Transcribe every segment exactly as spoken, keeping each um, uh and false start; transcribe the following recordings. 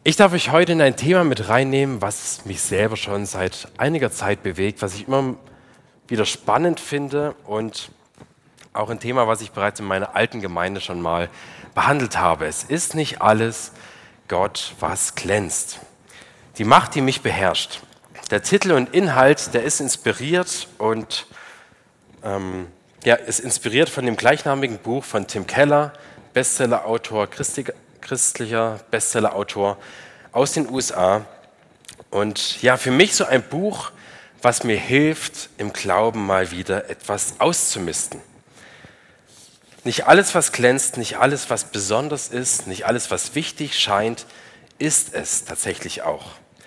Ich darf euch heute in ein Thema mit reinnehmen, was mich selber schon seit einiger Zeit bewegt, was ich immer wieder spannend finde und auch ein Thema, was ich bereits in meiner alten Gemeinde schon mal behandelt habe. Es ist nicht alles Gott, was glänzt. Die Macht, die mich beherrscht. Der Titel und Inhalt, der ist inspiriert und ähm, ja, ist inspiriert von dem gleichnamigen Buch von Tim Keller, Bestsellerautor, Christi- christlicher Bestsellerautor aus den U S A. Und ja, für mich so ein Buch, was mir hilft, im Glauben mal wieder etwas auszumisten. Nicht alles, was glänzt, nicht alles, was besonders ist, nicht alles, was wichtig scheint, ist es tatsächlich auch.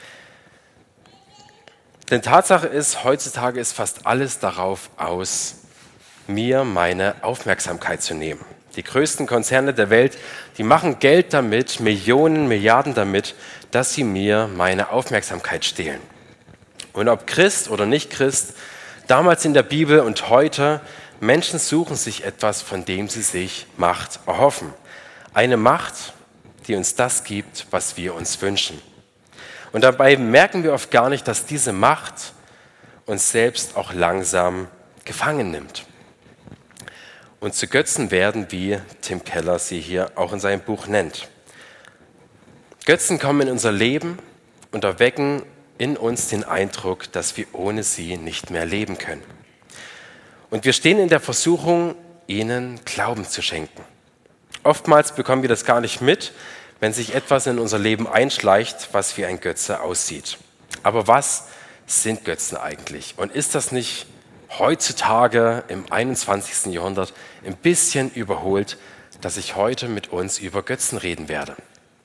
Denn Tatsache ist, heutzutage ist fast alles darauf aus, mir meine Aufmerksamkeit zu nehmen. Die größten Konzerne der Welt, die machen Geld damit, Millionen, Milliarden damit, dass sie mir meine Aufmerksamkeit stehlen. Und ob Christ oder nicht Christ, damals in der Bibel und heute, Menschen suchen sich etwas, von dem sie sich Macht erhoffen. Eine Macht, die uns das gibt, was wir uns wünschen. Und dabei merken wir oft gar nicht, dass diese Macht uns selbst auch langsam gefangen nimmt. Und zu Götzen werden, wie Tim Keller sie hier auch in seinem Buch nennt. Götzen kommen in unser Leben und erwecken in uns den Eindruck, dass wir ohne sie nicht mehr leben können. Und wir stehen in der Versuchung, ihnen Glauben zu schenken. Oftmals bekommen wir das gar nicht mit, wenn sich etwas in unser Leben einschleicht, was wie ein Götze aussieht. Aber was sind Götzen eigentlich? Und ist das nicht heutzutage im einundzwanzigsten Jahrhundert ein bisschen überholt, dass ich heute mit uns über Götzen reden werde?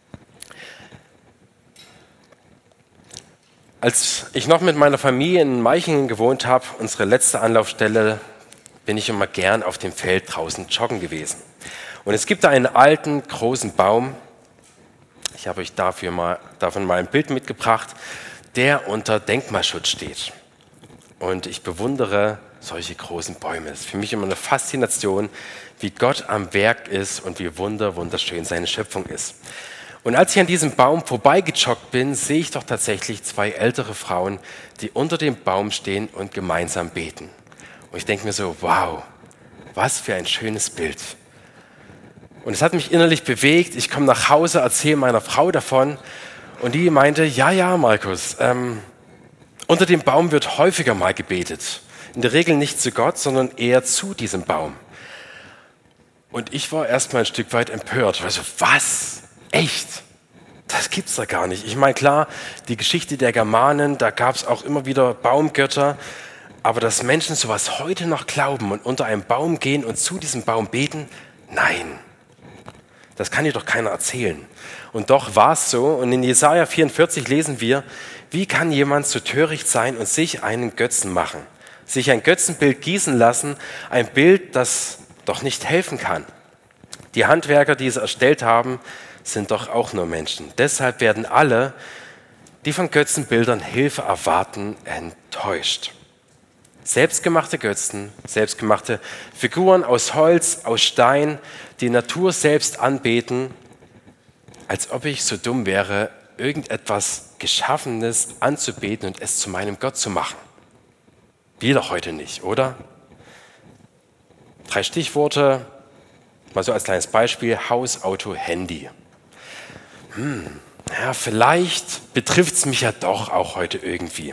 Als ich noch mit meiner Familie in Meichingen gewohnt habe, unsere letzte Anlaufstelle, bin ich immer gern auf dem Feld draußen joggen gewesen. Und es gibt da einen alten, großen Baum, ich habe euch dafür mal, davon mal ein Bild mitgebracht, der unter Denkmalschutz steht. Und ich bewundere solche großen Bäume. Es ist für mich immer eine Faszination, wie Gott am Werk ist und wie wunder, wunderschön seine Schöpfung ist. Und als ich an diesem Baum vorbeigejoggt bin, sehe ich doch tatsächlich zwei ältere Frauen, die unter dem Baum stehen und gemeinsam beten. Und ich denke mir so, wow, was für ein schönes Bild. Und es hat mich innerlich bewegt. Ich komme nach Hause, erzähle meiner Frau davon und die meinte, ja, ja, Markus, ähm, unter dem Baum wird häufiger mal gebetet. In der Regel nicht zu Gott, sondern eher zu diesem Baum. Und ich war erstmal ein Stück weit empört. Also, was? Echt? Das gibt's da gar nicht. Ich meine, klar, die Geschichte der Germanen, da gab es auch immer wieder Baumgötter. Aber dass Menschen sowas heute noch glauben und unter einem Baum gehen und zu diesem Baum beten, nein. Das kann dir doch keiner erzählen. Und doch war es so. Und in Jesaja vierundvierzig lesen wir, wie kann jemand so töricht sein und sich einen Götzen machen? Sich ein Götzenbild gießen lassen, ein Bild, das doch nicht helfen kann. Die Handwerker, die es erstellt haben, sind doch auch nur Menschen. Deshalb werden alle, die von Götzenbildern Hilfe erwarten, enttäuscht. Selbstgemachte Götzen, selbstgemachte Figuren aus Holz, aus Stein, die Natur selbst anbeten, als ob ich so dumm wäre, irgendetwas Geschaffenes anzubeten und es zu meinem Gott zu machen. Wir doch heute nicht, oder? Drei Stichworte, mal so als kleines Beispiel: Haus, Auto, Handy. Hm, ja, vielleicht betrifft es mich ja doch auch heute irgendwie.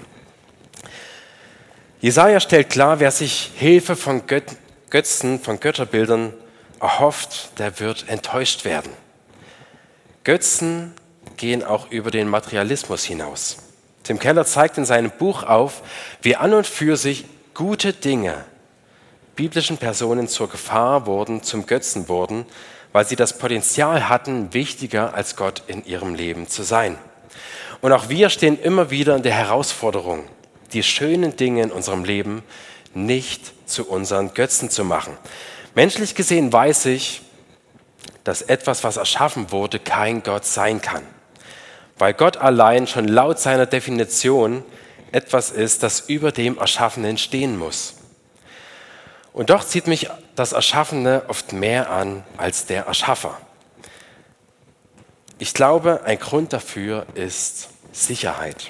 Jesaja stellt klar, wer sich Hilfe von Göt- Götzen, von Götterbildern erhofft, der wird enttäuscht werden. Götzen gehen auch über den Materialismus hinaus. Tim Keller zeigt in seinem Buch auf, wie an und für sich gute Dinge biblischen Personen zur Gefahr wurden, zum Götzen wurden, weil sie das Potenzial hatten, wichtiger als Gott in ihrem Leben zu sein. Und auch wir stehen immer wieder in der Herausforderung, die schönen Dinge in unserem Leben nicht zu unseren Götzen zu machen. Menschlich gesehen weiß ich, dass etwas, was erschaffen wurde, kein Gott sein kann. Weil Gott allein schon laut seiner Definition etwas ist, das über dem Erschaffenen stehen muss. Und doch zieht mich das Erschaffene oft mehr an als der Erschaffer. Ich glaube, ein Grund dafür ist Sicherheit.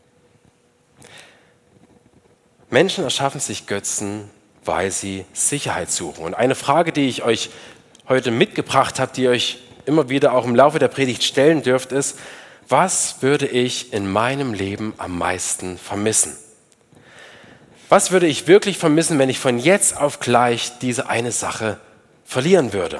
Menschen erschaffen sich Götzen, weil sie Sicherheit suchen. Und eine Frage, die ich euch heute mitgebracht habe, die ihr euch immer wieder auch im Laufe der Predigt stellen dürft, ist: Was würde ich in meinem Leben am meisten vermissen? Was würde ich wirklich vermissen, wenn ich von jetzt auf gleich diese eine Sache verlieren würde?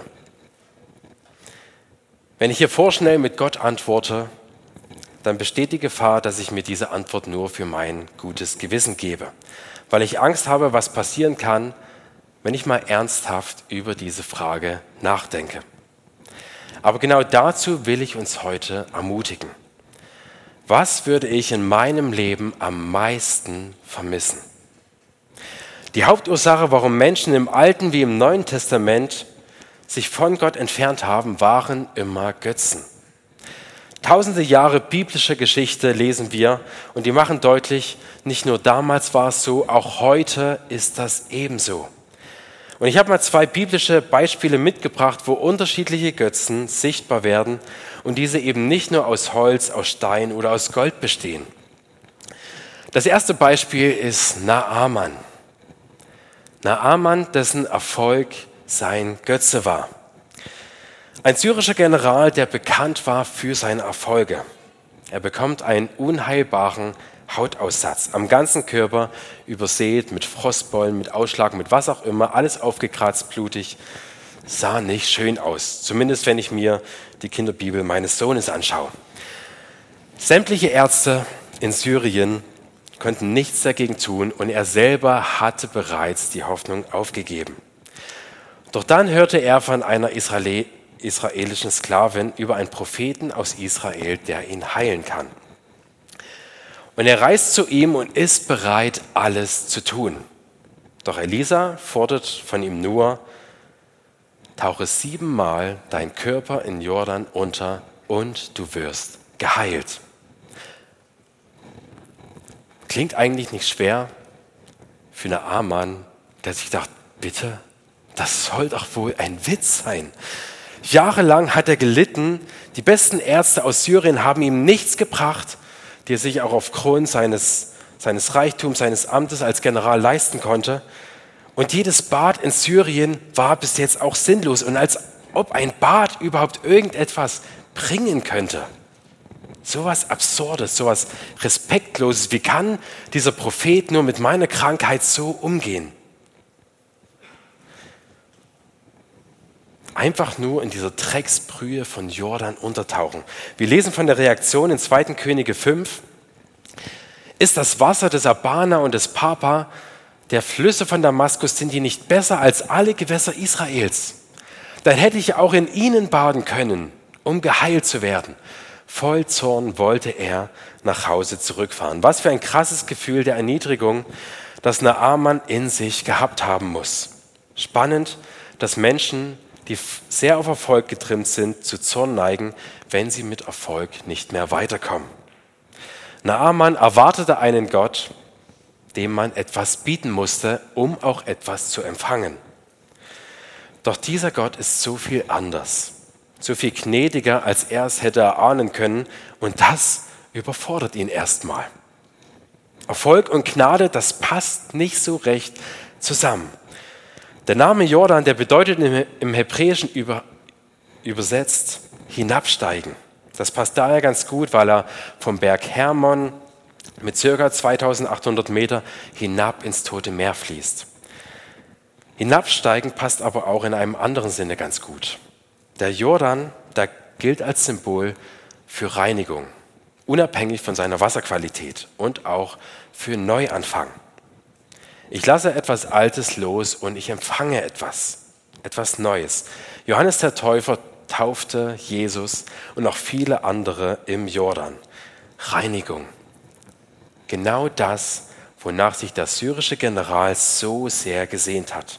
Wenn ich hier vorschnell mit Gott antworte, dann besteht die Gefahr, dass ich mir diese Antwort nur für mein gutes Gewissen gebe, weil ich Angst habe, was passieren kann, wenn ich mal ernsthaft über diese Frage nachdenke. Aber genau dazu will ich uns heute ermutigen. Was würde ich in meinem Leben am meisten vermissen? Die Hauptursache, warum Menschen im Alten wie im Neuen Testament sich von Gott entfernt haben, waren immer Götzen. Tausende Jahre biblische Geschichte lesen wir und die machen deutlich, nicht nur damals war es so, auch heute ist das ebenso. Und ich habe mal zwei biblische Beispiele mitgebracht, wo unterschiedliche Götzen sichtbar werden und diese eben nicht nur aus Holz, aus Stein oder aus Gold bestehen. Das erste Beispiel ist Naaman. Naaman, dessen Erfolg sein Götze war. Ein syrischer General, der bekannt war für seine Erfolge. Er bekommt einen unheilbaren Hautaussatz am ganzen Körper, übersät mit Frostbeulen, mit Ausschlag, mit was auch immer, alles aufgekratzt, blutig. Sah nicht schön aus, zumindest wenn ich mir die Kinderbibel meines Sohnes anschaue. Sämtliche Ärzte in Syrien konnten nichts dagegen tun und er selber hatte bereits die Hoffnung aufgegeben. Doch dann hörte er von einer Israel, israelischen Sklavin über einen Propheten aus Israel, der ihn heilen kann. Und er reist zu ihm und ist bereit, alles zu tun. Doch Elisa fordert von ihm nur: Tauche siebenmal dein Körper in Jordan unter und du wirst geheilt. Klingt eigentlich nicht schwer für Naaman, der sich dachte, bitte, das soll doch wohl ein Witz sein. Jahrelang hat er gelitten, die besten Ärzte aus Syrien haben ihm nichts gebracht, die er sich auch aufgrund seines, seines Reichtums, seines Amtes als General leisten konnte. Und jedes Bad in Syrien war bis jetzt auch sinnlos und als ob ein Bad überhaupt irgendetwas bringen könnte. Sowas Absurdes, sowas Respektloses. Wie kann dieser Prophet nur mit meiner Krankheit so umgehen? Einfach nur in dieser Drecksbrühe von Jordan untertauchen. Wir lesen von der Reaktion in zweiten Könige fünf. Ist das Wasser des Abana und des Papa, der Flüsse von Damaskus, sind die nicht besser als alle Gewässer Israels? Dann hätte ich auch in ihnen baden können, um geheilt zu werden. Voll Zorn wollte er nach Hause zurückfahren. Was für ein krasses Gefühl der Erniedrigung, das Naaman in sich gehabt haben muss. Spannend, dass Menschen, die sehr auf Erfolg getrimmt sind, zu Zorn neigen, wenn sie mit Erfolg nicht mehr weiterkommen. Naaman erwartete einen Gott, dem man etwas bieten musste, um auch etwas zu empfangen. Doch dieser Gott ist so viel anders, so viel gnädiger, als er es hätte erahnen können, und das überfordert ihn erstmal. Erfolg und Gnade, das passt nicht so recht zusammen. Der Name Jordan, der bedeutet im Hebräischen über, übersetzt hinabsteigen. Das passt daher ganz gut, weil er vom Berg Hermon mit ca. zweitausendachthundert Meter hinab ins Tote Meer fließt. Hinabsteigen passt aber auch in einem anderen Sinne ganz gut. Der Jordan, der gilt als Symbol für Reinigung, unabhängig von seiner Wasserqualität und auch für Neuanfang. Ich lasse etwas Altes los und ich empfange etwas, etwas Neues. Johannes der Täufer taufte Jesus und auch viele andere im Jordan. Reinigung. Genau das, wonach sich der syrische General so sehr gesehnt hat.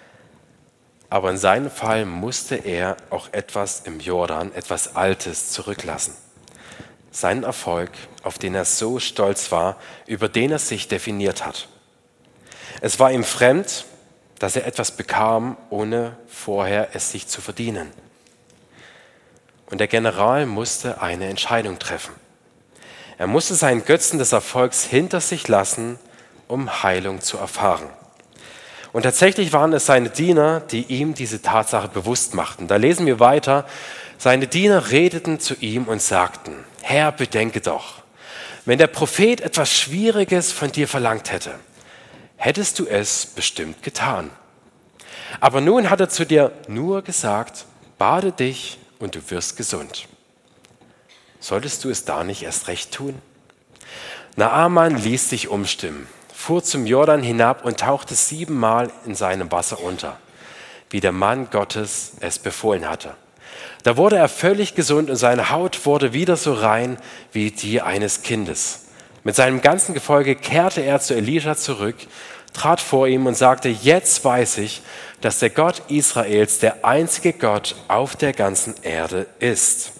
Aber in seinem Fall musste er auch etwas im Jordan, etwas Altes zurücklassen. Seinen Erfolg, auf den er so stolz war, über den er sich definiert hat. Es war ihm fremd, dass er etwas bekam, ohne vorher es sich zu verdienen. und der General musste eine Entscheidung treffen. Er musste seinen Götzen des Erfolgs hinter sich lassen, um Heilung zu erfahren. Und tatsächlich waren es seine Diener, die ihm diese Tatsache bewusst machten. Da lesen wir weiter, seine Diener redeten zu ihm und sagten, Herr, bedenke doch, wenn der Prophet etwas Schwieriges von dir verlangt hätte, hättest du es bestimmt getan. Aber nun hat er zu dir nur gesagt, bade dich und du wirst gesund. Solltest du es da nicht erst recht tun? Naaman ließ sich umstimmen, fuhr zum Jordan hinab und tauchte siebenmal in seinem Wasser unter, wie der Mann Gottes es befohlen hatte. Da wurde er völlig gesund und seine Haut wurde wieder so rein wie die eines Kindes. Mit seinem ganzen Gefolge kehrte er zu Elisha zurück, trat vor ihm und sagte, jetzt weiß ich, dass der Gott Israels der einzige Gott auf der ganzen Erde ist.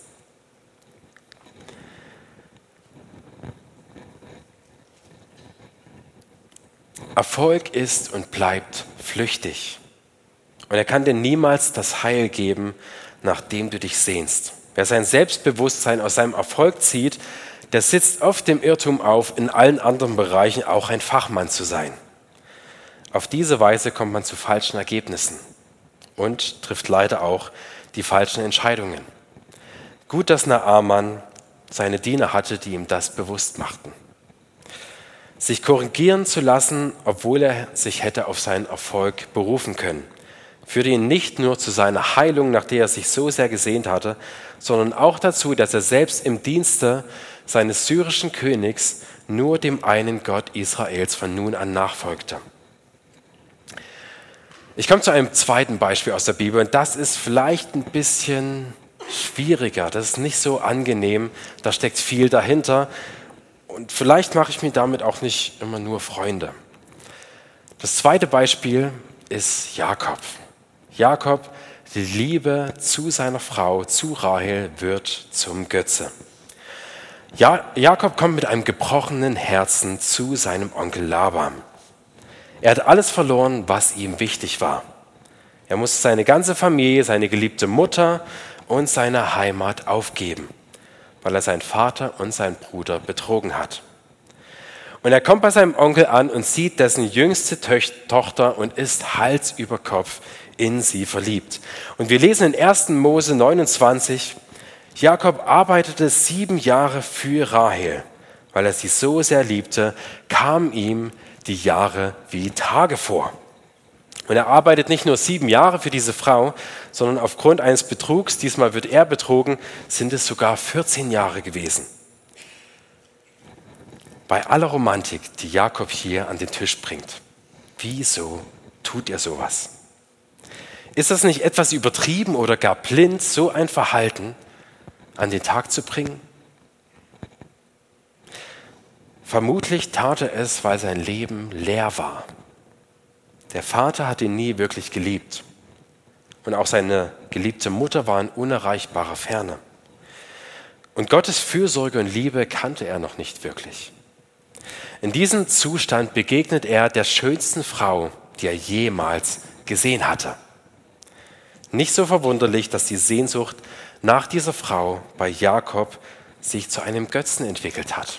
Erfolg ist und bleibt flüchtig. Und er kann dir niemals das Heil geben, nach dem du dich sehnst. Wer sein Selbstbewusstsein aus seinem Erfolg zieht, der sitzt oft im Irrtum auf, in allen anderen Bereichen auch ein Fachmann zu sein. Auf diese Weise kommt man zu falschen Ergebnissen und trifft leider auch die falschen Entscheidungen. Gut, dass Naaman seine Diener hatte, die ihm das bewusst machten. Sich korrigieren zu lassen, obwohl er sich hätte auf seinen Erfolg berufen können, führte ihn nicht nur zu seiner Heilung, nach der er sich so sehr gesehnt hatte, sondern auch dazu, dass er selbst im Dienste seines syrischen Königs nur dem einen Gott Israels von nun an nachfolgte. Ich komme zu einem zweiten Beispiel aus der Bibel und das ist vielleicht ein bisschen schwieriger, das ist nicht so angenehm, da steckt viel dahinter und vielleicht mache ich mir damit auch nicht immer nur Freunde. Das zweite Beispiel ist Jakob. Jakob, die Liebe zu seiner Frau, zu Rahel, wird zum Götze. Ja, Jakob kommt mit einem gebrochenen Herzen zu seinem Onkel Laban. Er hat alles verloren, was ihm wichtig war. Er musste seine ganze Familie, seine geliebte Mutter und seine Heimat aufgeben, weil er seinen Vater und seinen Bruder betrogen hat. Und er kommt bei seinem Onkel an und sieht dessen jüngste Töch- Tochter und ist Hals über Kopf in sie verliebt. Und wir lesen in ersten Mose neunundzwanzig, Jakob arbeitete sieben Jahre für Rahel, weil er sie so sehr liebte, kamen ihm die Jahre wie Tage vor. Und er arbeitet nicht nur sieben Jahre für diese Frau, sondern aufgrund eines Betrugs, diesmal wird er betrogen, sind es sogar vierzehn Jahre gewesen. Bei aller Romantik, die Jakob hier an den Tisch bringt, wieso tut er sowas? Ist das nicht etwas übertrieben oder gar blind, so ein Verhalten an den Tag zu bringen? Vermutlich tat er es, weil sein Leben leer war. Der Vater hat ihn nie wirklich geliebt. Und auch seine geliebte Mutter war in unerreichbarer Ferne. Und Gottes Fürsorge und Liebe kannte er noch nicht wirklich. In diesem Zustand begegnet er der schönsten Frau, die er jemals gesehen hatte. Nicht so verwunderlich, dass die Sehnsucht nach dieser Frau bei Jakob sich zu einem Götzen entwickelt hat.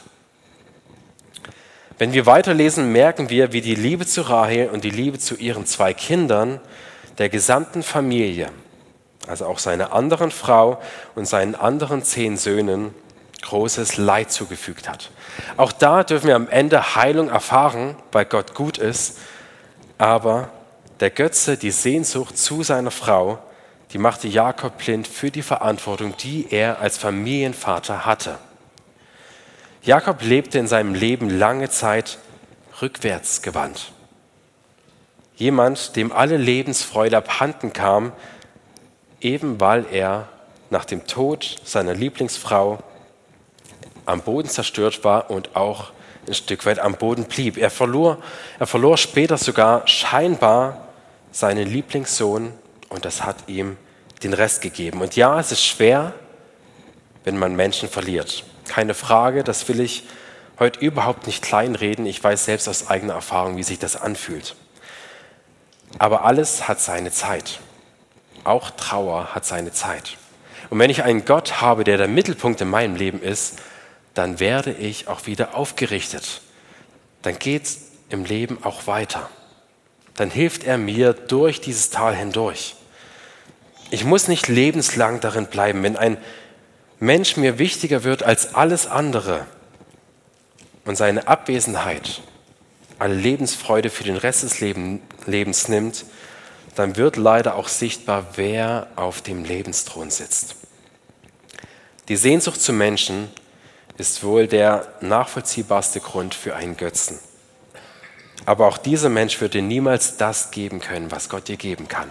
Wenn wir weiterlesen, merken wir, wie die Liebe zu Rahel und die Liebe zu ihren zwei Kindern der gesamten Familie, also auch seiner anderen Frau und seinen anderen zehn Söhnen, großes Leid zugefügt hat. Auch da dürfen wir am Ende Heilung erfahren, weil Gott gut ist, aber der Götze, die Sehnsucht zu seiner Frau, die machte Jakob blind für die Verantwortung, die er als Familienvater hatte. Jakob lebte in seinem Leben lange Zeit rückwärts gewandt. Jemand, dem alle Lebensfreude abhanden kam, eben weil er nach dem Tod seiner Lieblingsfrau am Boden zerstört war und auch ein Stück weit am Boden blieb. Er verlor, er verlor später sogar scheinbar seinen Lieblingssohn und das hat ihm den Rest gegeben. Und ja, es ist schwer, wenn man Menschen verliert. Keine Frage, das will ich heute überhaupt nicht kleinreden. Ich weiß selbst aus eigener Erfahrung, wie sich das anfühlt. Aber alles hat seine Zeit. Auch Trauer hat seine Zeit. Und wenn ich einen Gott habe, der der Mittelpunkt in meinem Leben ist, dann werde ich auch wieder aufgerichtet. Dann geht es im Leben auch weiter. Dann hilft er mir durch dieses Tal hindurch. Ich muss nicht lebenslang darin bleiben. Wenn ein Mensch mir wichtiger wird als alles andere und seine Abwesenheit alle Lebensfreude für den Rest des Lebens nimmt, dann wird leider auch sichtbar, wer auf dem Lebensthron sitzt. Die Sehnsucht zu Menschen ist wohl der nachvollziehbarste Grund für einen Götzen. Aber auch dieser Mensch wird dir niemals das geben können, was Gott dir geben kann.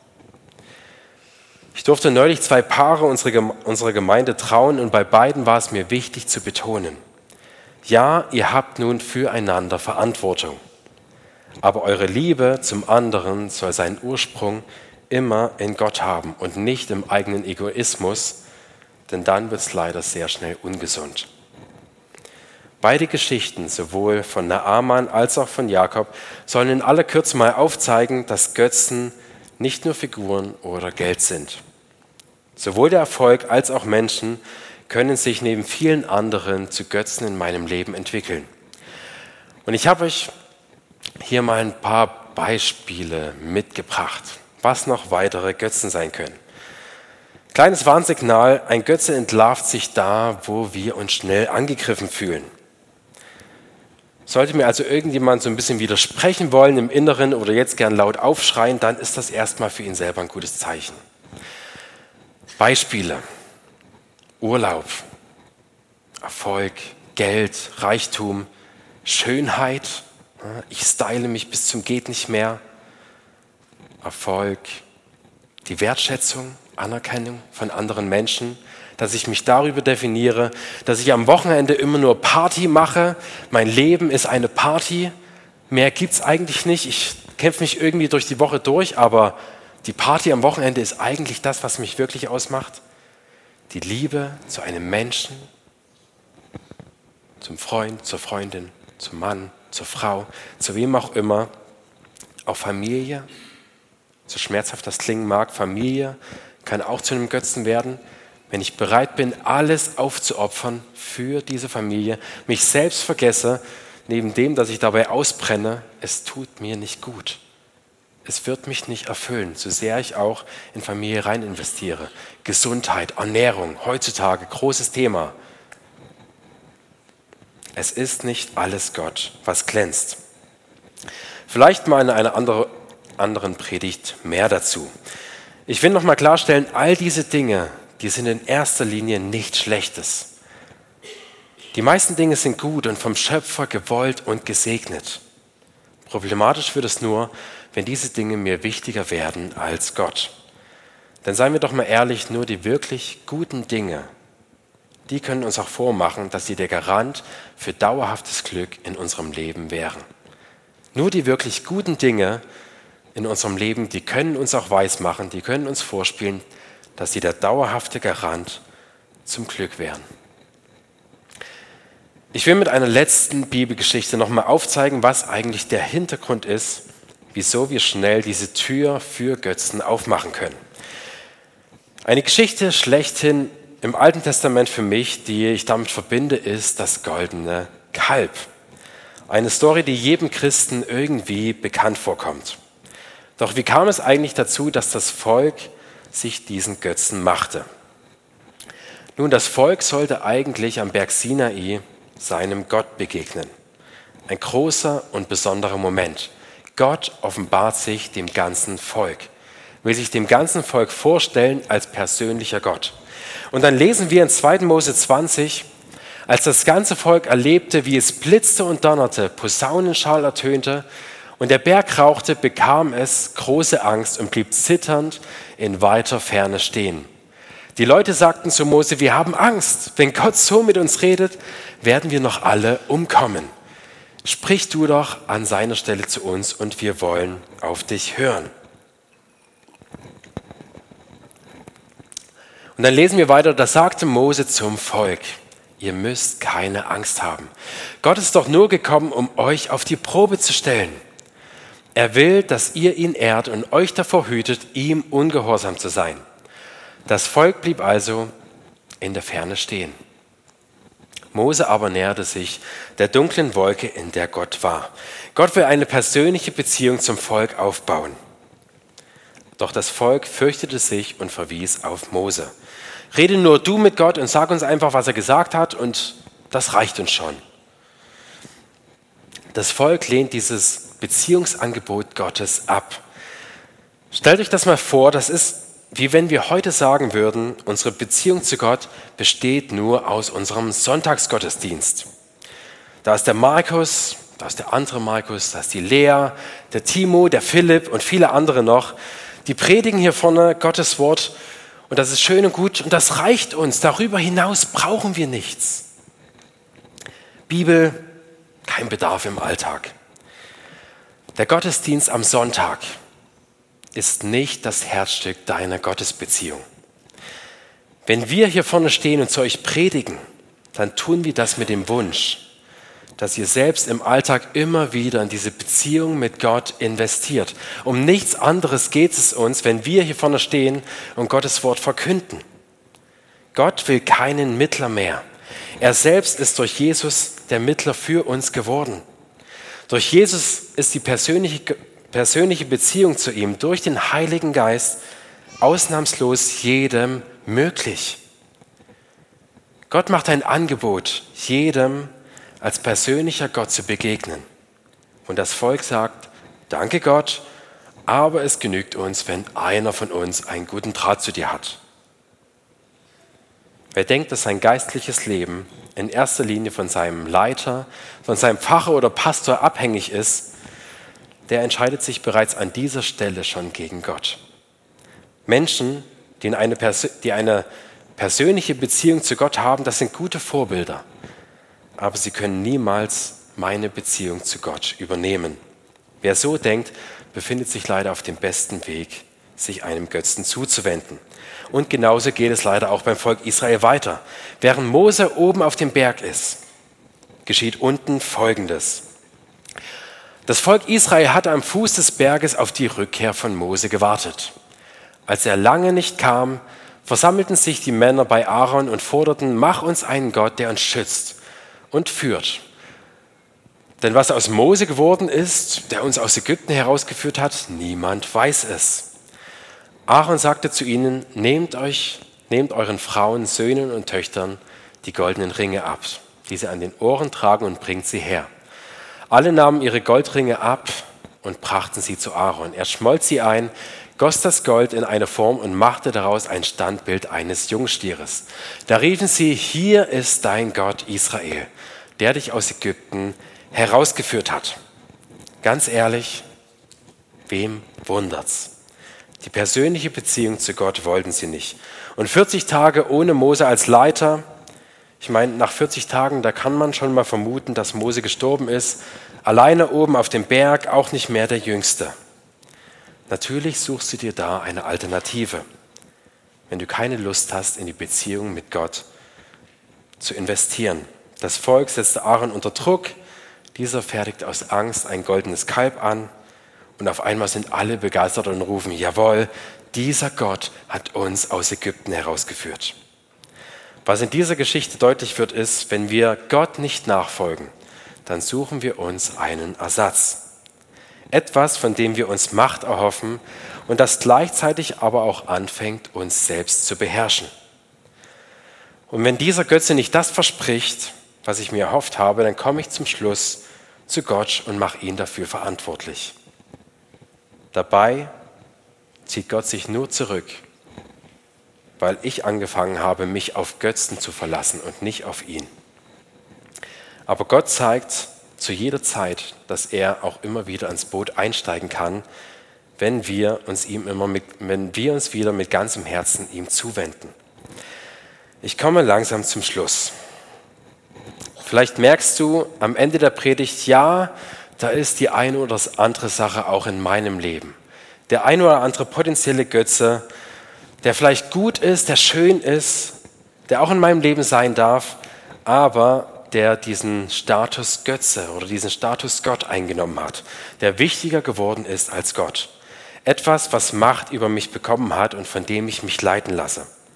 Ich durfte neulich zwei Paare unserer Gemeinde trauen und bei beiden war es mir wichtig zu betonen: Ja, ihr habt nun füreinander Verantwortung, aber eure Liebe zum anderen soll seinen Ursprung immer in Gott haben und nicht im eigenen Egoismus, denn dann wird es leider sehr schnell ungesund. Beide Geschichten, sowohl von Naaman als auch von Jakob, sollen in aller Kürze mal aufzeigen, dass Götzen nicht nur Figuren oder Geld sind. Sowohl der Erfolg als auch Menschen können sich neben vielen anderen zu Götzen in meinem Leben entwickeln. Und ich habe euch hier mal ein paar Beispiele mitgebracht, was noch weitere Götzen sein können. Kleines Warnsignal: Ein Götze entlarvt sich da, wo wir uns schnell angegriffen fühlen. Sollte mir also irgendjemand so ein bisschen widersprechen wollen im Inneren oder jetzt gern laut aufschreien, dann ist das erstmal für ihn selber ein gutes Zeichen. Beispiele: Urlaub, Erfolg, Geld, Reichtum, Schönheit. Ich style mich bis zum geht nicht mehr. Erfolg, die Wertschätzung, Anerkennung von anderen Menschen, dass ich mich darüber definiere, dass ich am Wochenende immer nur Party mache. Mein Leben ist eine Party. Mehr gibt es eigentlich nicht. Ich kämpfe mich irgendwie durch die Woche durch, aber die Party am Wochenende ist eigentlich das, was mich wirklich ausmacht. Die Liebe zu einem Menschen, zum Freund, zur Freundin, zum Mann, zur Frau, zu wem auch immer. Auch Familie, so schmerzhaft das klingen mag, Familie kann auch zu einem Götzen werden, wenn ich bereit bin, alles aufzuopfern für diese Familie, mich selbst vergesse, neben dem, dass ich dabei ausbrenne. Es tut mir nicht gut. Es wird mich nicht erfüllen, so sehr ich auch in Familie rein investiere. Gesundheit, Ernährung, heutzutage großes Thema. Es ist nicht alles Gott, was glänzt. Vielleicht mal in einer andere, anderen Predigt mehr dazu. Ich will noch mal klarstellen, all diese Dinge, die sind in erster Linie nichts Schlechtes. Die meisten Dinge sind gut und vom Schöpfer gewollt und gesegnet. Problematisch wird es nur, wenn diese Dinge mir wichtiger werden als Gott. Denn seien wir doch mal ehrlich, nur die wirklich guten Dinge, die können uns auch vormachen, dass sie der Garant für dauerhaftes Glück in unserem Leben wären. Nur die wirklich guten Dinge in unserem Leben, die können uns auch weismachen, die können uns vorspielen, dass sie der dauerhafte Garant zum Glück wären. Ich will mit einer letzten Bibelgeschichte nochmal aufzeigen, was eigentlich der Hintergrund ist, wieso wir schnell diese Tür für Götzen aufmachen können. Eine Geschichte schlechthin im Alten Testament für mich, die ich damit verbinde, ist das goldene Kalb. Eine Story, die jedem Christen irgendwie bekannt vorkommt. Doch wie kam es eigentlich dazu, dass das Volk sich diesen Götzen machte? Nun, das Volk sollte eigentlich am Berg Sinai seinem Gott begegnen. Ein großer und besonderer Moment. Gott offenbart sich dem ganzen Volk, will sich dem ganzen Volk vorstellen als persönlicher Gott. Und dann lesen wir in zweiter Mose zwanzig, als das ganze Volk erlebte, wie es blitzte und donnerte, Posaunenschall ertönte und der Berg rauchte, bekam es große Angst und blieb zitternd in weiter Ferne stehen. Die Leute sagten zu Mose: Wir haben Angst, wenn Gott so mit uns redet, werden wir noch alle umkommen. Sprich du doch an seiner Stelle zu uns und wir wollen auf dich hören. Und dann lesen wir weiter, da sagte Mose zum Volk: Ihr müsst keine Angst haben. Gott ist doch nur gekommen, um euch auf die Probe zu stellen. Er will, dass ihr ihn ehrt und euch davor hütet, ihm ungehorsam zu sein. Das Volk blieb also in der Ferne stehen. Mose aber näherte sich der dunklen Wolke, in der Gott war. Gott will eine persönliche Beziehung zum Volk aufbauen. Doch das Volk fürchtete sich und verwies auf Mose. Rede nur du mit Gott und sag uns einfach, was er gesagt hat, und das reicht uns schon. Das Volk lehnt dieses Beziehungsangebot Gottes ab. Stellt euch das mal vor, das ist wie wenn wir heute sagen würden, unsere Beziehung zu Gott besteht nur aus unserem Sonntagsgottesdienst. Da ist der Markus, da ist der andere Markus, da ist die Lea, der Timo, der Philipp und viele andere noch. Die predigen hier vorne Gottes Wort und das ist schön und gut und das reicht uns. Darüber hinaus brauchen wir nichts. Bibel, kein Bedarf im Alltag. Der Gottesdienst am Sonntag ist nicht das Herzstück deiner Gottesbeziehung. Wenn wir hier vorne stehen und zu euch predigen, dann tun wir das mit dem Wunsch, dass ihr selbst im Alltag immer wieder in diese Beziehung mit Gott investiert. Um nichts anderes geht es uns, wenn wir hier vorne stehen und Gottes Wort verkünden. Gott will keinen Mittler mehr. Er selbst ist durch Jesus der Mittler für uns geworden. Durch Jesus ist die persönliche persönliche Beziehung zu ihm durch den Heiligen Geist ausnahmslos jedem möglich. Gott macht ein Angebot, jedem als persönlicher Gott zu begegnen. Und das Volk sagt, danke Gott, aber es genügt uns, wenn einer von uns einen guten Draht zu dir hat. Wer denkt, dass sein geistliches Leben in erster Linie von seinem Leiter, von seinem Pfarrer oder Pastor abhängig ist, der entscheidet sich bereits an dieser Stelle schon gegen Gott. Menschen, die eine, Persö- die eine persönliche Beziehung zu Gott haben, das sind gute Vorbilder. Aber sie können niemals meine Beziehung zu Gott übernehmen. Wer so denkt, befindet sich leider auf dem besten Weg, sich einem Götzen zuzuwenden. Und genauso geht es leider auch beim Volk Israel weiter. Während Mose oben auf dem Berg ist, geschieht unten Folgendes. Das Volk Israel hatte am Fuß des Berges auf die Rückkehr von Mose gewartet. Als er lange nicht kam, versammelten sich die Männer bei Aaron und forderten, mach uns einen Gott, der uns schützt und führt. Denn was aus Mose geworden ist, der uns aus Ägypten herausgeführt hat, niemand weiß es. Aaron sagte zu ihnen, nehmt euch, nehmt euren Frauen, Söhnen und Töchtern die goldenen Ringe ab, die sie an den Ohren tragen, und bringt sie her. Alle nahmen ihre Goldringe ab und brachten sie zu Aaron. Er schmolz sie ein, goss das Gold in eine Form und machte daraus ein Standbild eines Jungstieres. Da riefen sie, hier ist dein Gott Israel, der dich aus Ägypten herausgeführt hat. Ganz ehrlich, wem wundert's? Die persönliche Beziehung zu Gott wollten sie nicht. Und vierzig Tage ohne Mose als Leiter, ich meine, nach vierzig Tagen, da kann man schon mal vermuten, dass Mose gestorben ist. Alleine oben auf dem Berg, auch nicht mehr der Jüngste. Natürlich suchst du dir da eine Alternative, wenn du keine Lust hast, in die Beziehung mit Gott zu investieren. Das Volk setzte Aaron unter Druck. Dieser fertigt aus Angst ein goldenes Kalb an. Und auf einmal sind alle begeistert und rufen, jawohl, dieser Gott hat uns aus Ägypten herausgeführt. Was in dieser Geschichte deutlich wird, ist, wenn wir Gott nicht nachfolgen, dann suchen wir uns einen Ersatz. Etwas, von dem wir uns Macht erhoffen und das gleichzeitig aber auch anfängt, uns selbst zu beherrschen. Und wenn dieser Götze nicht das verspricht, was ich mir erhofft habe, dann komme ich zum Schluss zu Gott und mache ihn dafür verantwortlich. Dabei zieht Gott sich nur zurück, weil ich angefangen habe, mich auf Götzen zu verlassen und nicht auf ihn. Aber Gott zeigt zu jeder Zeit, dass er auch immer wieder ins Boot einsteigen kann, wenn wir uns ihm immer mit, wenn wir uns wieder mit ganzem Herzen ihm zuwenden. Ich komme langsam zum Schluss. Vielleicht merkst du am Ende der Predigt, ja, da ist die eine oder andere Sache auch in meinem Leben. Der eine oder andere potenzielle Götze, der vielleicht gut ist, der schön ist, der auch in meinem Leben sein darf, aber der diesen Status Götze oder diesen Status Gott eingenommen hat, der wichtiger geworden ist als Gott. Etwas, was Macht über mich bekommen hat und von dem ich mich leiten lasse.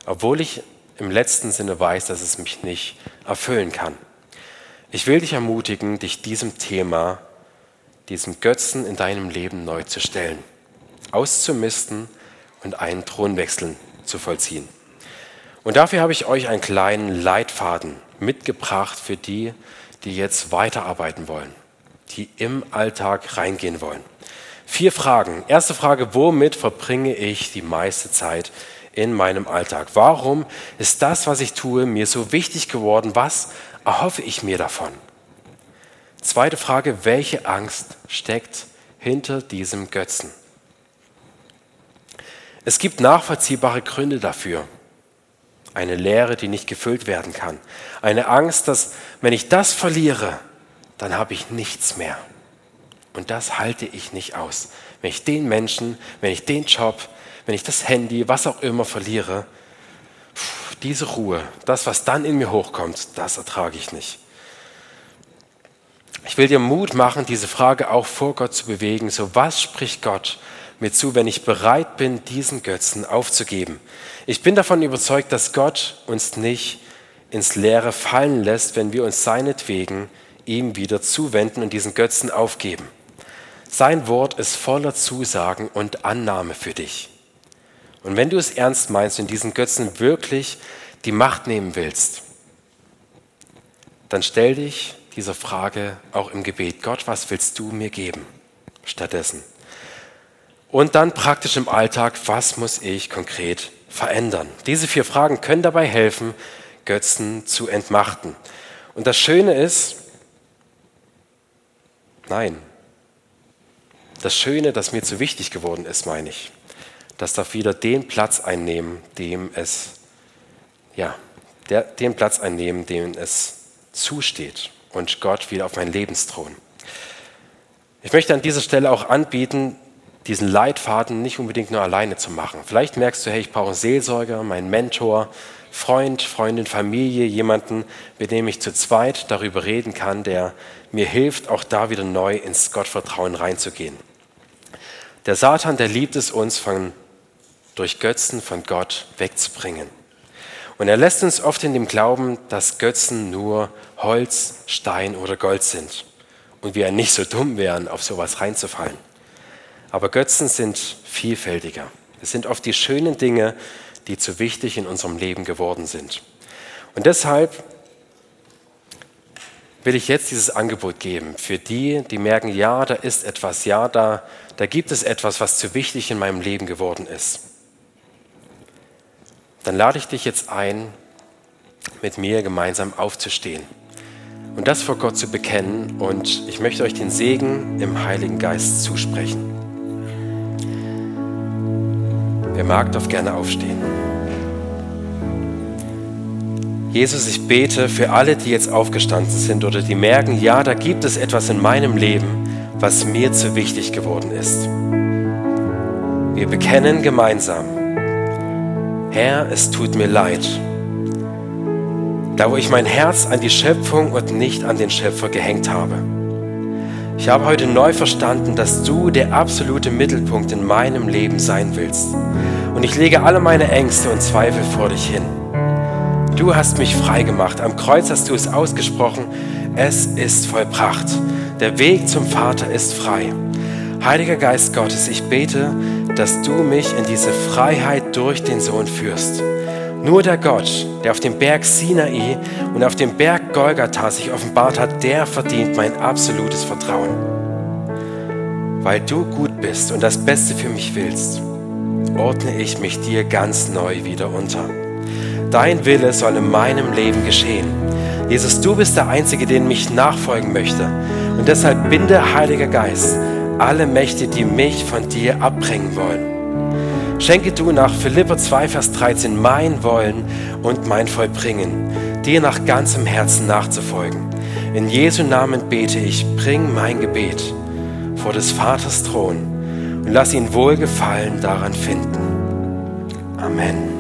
obwohl ich im letzten Sinne weiß, dass es mich nicht erfüllen kann. Ich will dich ermutigen, dich diesem Thema, diesem Götzen in deinem Leben neu zu stellen, auszumisten und einen Thronwechsel zu vollziehen. Und dafür habe ich euch einen kleinen Leitfaden mitgebracht für die, die jetzt weiterarbeiten wollen, die im Alltag reingehen wollen. Vier Fragen. Erste Frage: Womit verbringe ich die meiste Zeit in meinem Alltag? Warum ist das, was ich tue, mir so wichtig geworden? Was erhoffe ich mir davon? Zweite Frage: Welche Angst steckt hinter diesem Götzen? Es gibt nachvollziehbare Gründe dafür. Eine Leere, die nicht gefüllt werden kann. Eine Angst, dass, wenn ich das verliere, dann habe ich nichts mehr. Und das halte ich nicht aus. Wenn ich den Menschen, wenn ich den Job, wenn ich das Handy, was auch immer verliere, pff, diese Ruhe, das, was dann in mir hochkommt, das ertrage ich nicht. Ich will dir Mut machen, diese Frage auch vor Gott zu bewegen. So, was spricht Gott mir zu, wenn ich bereit bin, diesen Götzen aufzugeben? Ich bin davon überzeugt, dass Gott uns nicht ins Leere fallen lässt, wenn wir uns seinetwegen ihm wieder zuwenden und diesen Götzen aufgeben. Sein Wort ist voller Zusagen und Annahme für dich. Und wenn du es ernst meinst und diesen Götzen wirklich die Macht nehmen willst, dann stell dich dieser Frage auch im Gebet: Gott, was willst du mir geben stattdessen? Und dann praktisch im Alltag: Was muss ich konkret verändern? Diese vier Fragen können dabei helfen, Götzen zu entmachten. Und das Schöne ist, nein, das Schöne, das mir zu wichtig geworden ist, meine ich, das darf wieder den Platz einnehmen, dem es, ja, der, den Platz einnehmen, dem es zusteht, und Gott wieder auf meinen Lebensthron. Ich möchte an dieser Stelle auch anbieten, diesen Leitfaden nicht unbedingt nur alleine zu machen. Vielleicht merkst du, hey, ich brauche einen Seelsorger, meinen Mentor, Freund, Freundin, Familie, jemanden, mit dem ich zu zweit darüber reden kann, der mir hilft, auch da wieder neu ins Gottvertrauen reinzugehen. Der Satan, der liebt es, uns von, durch Götzen von Gott wegzubringen. Und er lässt uns oft in dem Glauben, dass Götzen nur Holz, Stein oder Gold sind und wir nicht so dumm wären, auf sowas reinzufallen. Aber Götzen sind vielfältiger. Es sind oft die schönen Dinge, die zu wichtig in unserem Leben geworden sind. Und deshalb will ich jetzt dieses Angebot geben für die, die merken, ja, da ist etwas, ja, da, da gibt es etwas, was zu wichtig in meinem Leben geworden ist. Dann lade ich dich jetzt ein, mit mir gemeinsam aufzustehen und das vor Gott zu bekennen, und ich möchte euch den Segen im Heiligen Geist zusprechen. Wer mag, darf gerne aufstehen. Jesus, ich bete für alle, die jetzt aufgestanden sind oder die merken, ja, da gibt es etwas in meinem Leben, was mir zu wichtig geworden ist. Wir bekennen gemeinsam: Herr, es tut mir leid. Da, wo ich mein Herz an die Schöpfung und nicht an den Schöpfer gehängt habe. Ich habe heute neu verstanden, dass du der absolute Mittelpunkt in meinem Leben sein willst. Und ich lege alle meine Ängste und Zweifel vor dich hin. Du hast mich frei gemacht. Am Kreuz hast du es ausgesprochen. Es ist vollbracht. Der Weg zum Vater ist frei. Heiliger Geist Gottes, ich bete, dass du mich in diese Freiheit durch den Sohn führst. Nur der Gott, der auf dem Berg Sinai und auf dem Berg Golgatha sich offenbart hat, der verdient mein absolutes Vertrauen. Weil du gut bist und das Beste für mich willst, ordne ich mich dir ganz neu wieder unter. Dein Wille soll in meinem Leben geschehen. Jesus, du bist der Einzige, den ich nachfolgen möchte. Und deshalb binde, Heiliger Geist, alle Mächte, die mich von dir abbringen wollen. Schenke du nach Philipper zwei, Vers dreizehn mein Wollen und mein Vollbringen, dir nach ganzem Herzen nachzufolgen. In Jesu Namen bete ich, bring mein Gebet vor des Vaters Thron und lass ihn Wohlgefallen daran finden. Amen.